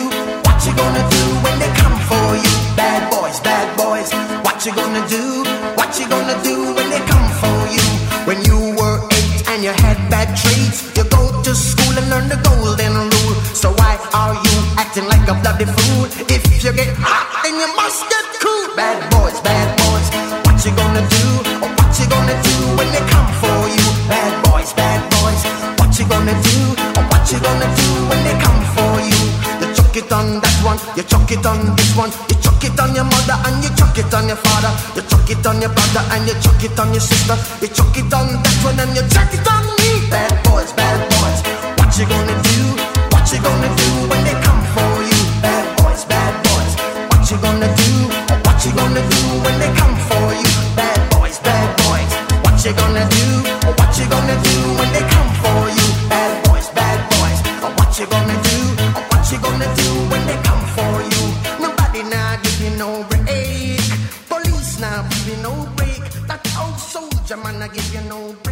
What you gonna do when they come for you? Bad boys, what you gonna do? What you gonna do when they come for you? When you were 8 and you had bad traits, you go to school and learn the golden rule. So why are you acting like a bloody fool? If you get hot, then you must get cool. Bad boys, what you gonna do? Or what you gonna do when they come for you? Bad boys, what you gonna do? Or what you gonna do when they come for you? You chuck it on that one, you chuck it on this one, you chuck it on your mother and you chuck it on your father, you chuck it on your brother and you chuck it on your sister, you chuck it on that one and you chuck it on me. Bad boys, what you gonna do? What you gonna do when they come for you? Bad boys, what you gonna do? Or what you gonna do when they come for you? Bad boys, what you gonna do? Or what you gonna do when they come for you? Bad boys, or what you gonna do? Or what you gonna do when they come for you? Nobody now give you no break. Police now give you no break. That old soldier man I give you no break.